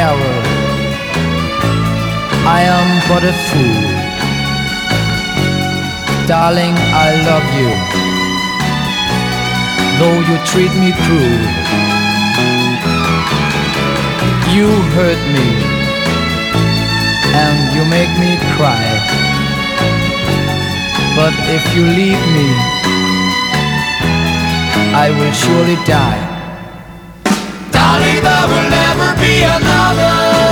error. I am but a fool. Darling, I love you, though you treat me cruel. You hurt me, and you make me cry. But if you leave me, I will surely die. Darling, there will never be another.